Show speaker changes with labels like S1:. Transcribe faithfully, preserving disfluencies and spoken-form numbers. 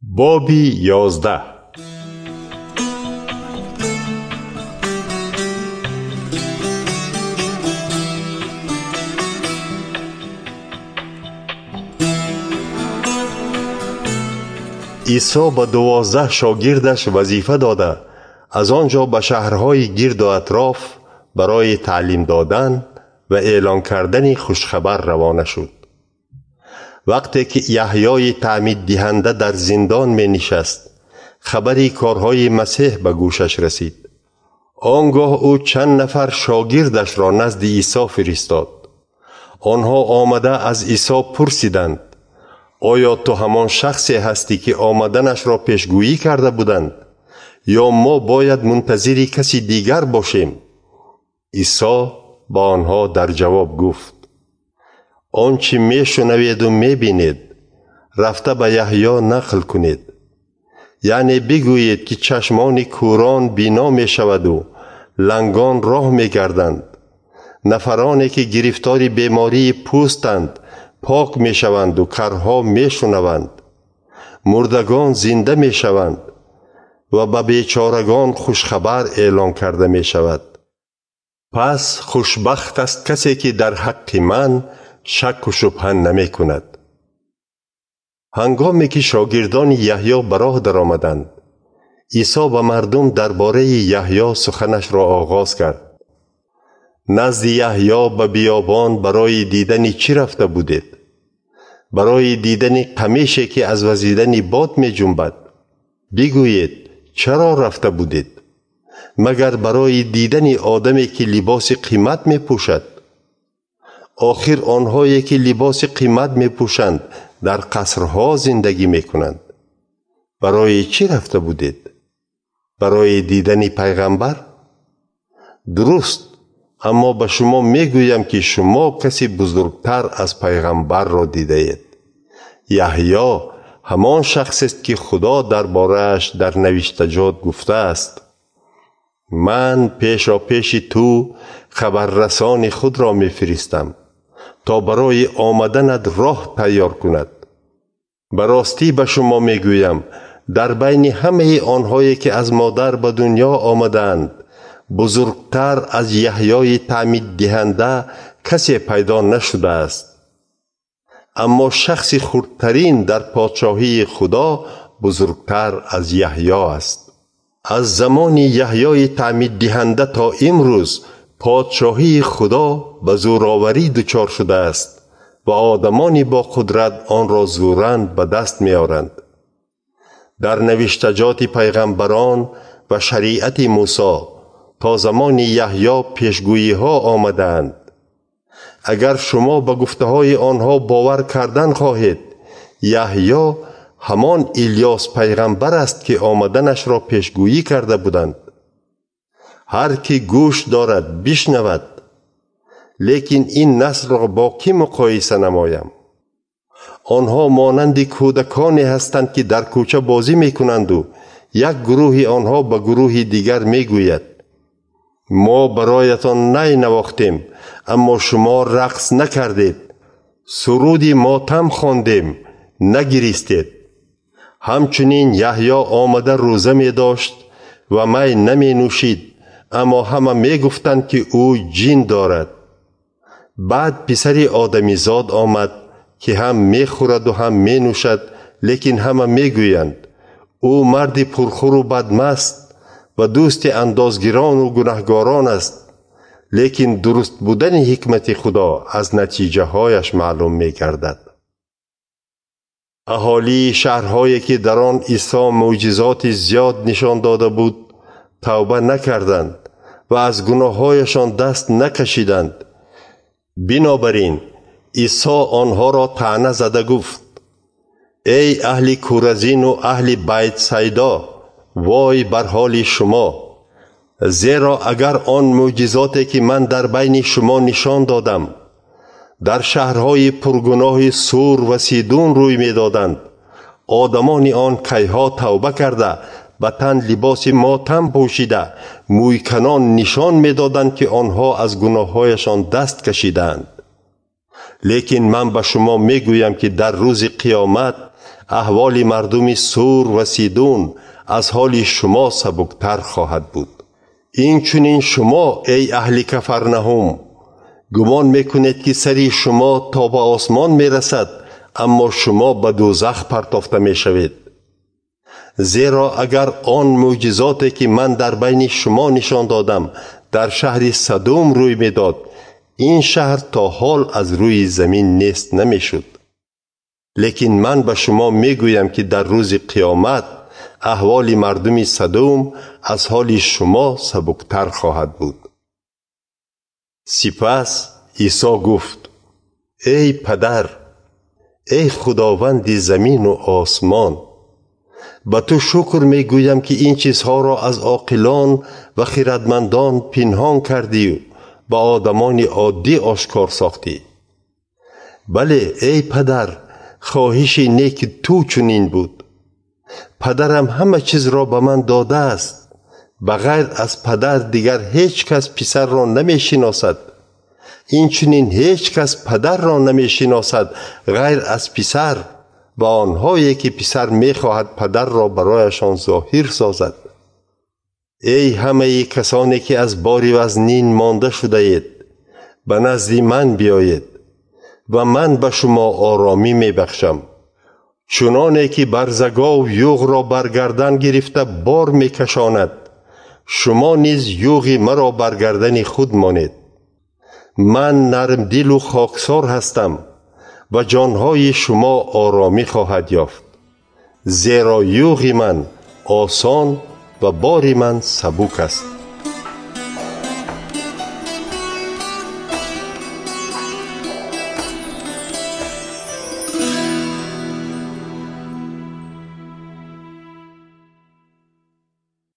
S1: بابی یازده. عیسی به دوازده شاگردش وظیفه داده از آنجا به شهرهای گرد و اطراف برای تعلیم دادن و اعلان کردن خوشخبر روانه شد. وقتی که یحیای تعمید دهنده در زندان می نشست، خبری کارهای مسیح به گوشش رسید. آنگاه او چند نفر شاگردش را نزد عیسی فرستاد. آنها آمده از عیسی پرسیدند: آیا تو همان شخصی هستی که آمدنش را پیشگویی کرده بودند، یا ما باید منتظر کسی دیگر باشیم؟ عیسی با آنها در جواب گفت: آنچه می شنوید و می بینید رفته به یحیی نقل کنید. یعنی بگویید که چشمان کوران بینا می شود و لنگان راه می گردند، نفرانی که گرفتار بیماری پوستند پاک می شوند و کرها می شنوند، مردگان زنده می شوند و به بیچارگان خوشخبر اعلان کرده می شود. پس خوشبخت است کسی که در حق من شک و شبهه نمی کند. هنگامی که شاگردان یحیی به راه در آمدند، عیسی به مردم درباره یحیی سخنش را آغاز کرد. نزد یحیی به بیابان برای دیدن چی رفته بودید؟ برای دیدن قمیشی که از وزیدن باد می جنبد؟ بگویید چرا رفته بودید؟ مگر برای دیدن آدمی که لباس قیمت می پوشد؟ آخر آنهایی که لباس قیمت می پوشند در قصرها زندگی می کنند. برای چی رفته بودید؟ برای دیدن پیغمبر؟ درست، اما به شما می گویم که شما کسی بزرگتر از پیغمبر را دیده اید. یحیی همان شخص است که خدا درباره‌اش در نوشتجات گفته است: من پیشا پیش تو خبررسان خود را می فرستم تا برای آمدنت راه تیار کند. براستی به شما می گویم در بین همه آنهایی که از مادر به دنیا آمدند بزرگتر از یحیای تعمید دهنده کسی پیدا نشده است. اما شخص خردترین در پادشاهی خدا بزرگتر از یحیی است. از زمان یحیای تعمید دهنده تا امروز پادشاهی خدا به زوراوری دچار شده است و آدمانی با قدرت آن را زورند به دست می آورند. در نوشتجات پیغمبران و شریعت موسی تا زمان یحیی پیشگویی ها آمدند. اگر شما به گفته های آنها باور کردن خواهید، یحیی همان الیاس پیغمبر است که آمدنش را پیشگویی کرده بودند. هر که گوش دارد بشنود. لیکن این نسل را با کی مقایسه نمایم؟ آنها مانند کودکانی هستند که در کوچه بازی می کنند و یک گروه آنها به گروه دیگر می گوید: ما برایتان نی نواختیم اما شما رقص نکردید، سرودی ماتم خواندیم نگریستید. همچنین یحیی آمده روزه می داشت و می نمی نوشید، اما همه می گفتند که او جن دارد. بعد پسر آدمیزاد آمد که هم می خورد و هم می نوشد، لیکن همه می گویند او مرد پرخور و بدمست و دوست اندازگیران و گناهگاران است. لیکن درست بودن حکمت خدا از نتیجه هایش معلوم می گردد. اهالی شهرهایی که در آن عیسی معجزات زیاد نشان داده بود توبه نکردند و از گناههایشان دست نکشیدند. بنابراین عیسی آنها را طعنه زده گفت: ای اهل کورزین و اهل بیت سیدا، وای بر حال شما! زیرا اگر آن معجزاتی که من در بین شما نشان دادم در شهرهای پرگناه سور و سیدون روی می دادند، آدمان آن کیها توبه کرده به تن لباس ماتم پوشیده موی کنان نشان می دادند که آنها از گناههایشان دست کشیدند. لیکن من به شما می گویم که در روز قیامت احوال مردم سور و سیدون از حال شما سبکتر خواهد بود. این چنین شما ای اهل کفرنهم گمان میکنید که سری شما تا به آسمان میرسد، اما شما به دوزخ پرتافته میشوید. زیرا اگر آن معجزاتی که من در بین شما نشان دادم در شهر سدوم روی میداد، این شهر تا حال از روی زمین نیست نمیشد. لیکن من به شما میگویم که در روز قیامت احوال مردم سدوم از حال شما سبکتر خواهد بود. سپس عیسی گفت: ای پدر، ای خداوند زمین و آسمان، به تو شکر میگویم که این چیزها را از عاقلان و خردمندان پنهان کردی و به آدمان عادی آشکار ساختی. بله ای پدر، خواهش نیک تو چنین بود. پدرم همه چیز را به من داده است. بغیر از پدر دیگر هیچ کس پسر را نمی شناسد. این چنین هیچ کس پدر را نمی شناسد غیر از پسر و آنهایی که پسر می خواهد پدر را برایشان ظاهر سازد. ای همه کسانی که از بار وزنین مانده شده اید، به نزد من بیایید و من به شما آرامی می بخشم. چنانه که برزگا و یوغ را برگردن گرفته بار می کشاند، شما نیز یوغ مرا برگردن خود مانید. من نرم دل و خاکسار هستم و جانهای شما آرامی خواهد یافت، زیرا یوغ من آسان و بار من سبک است.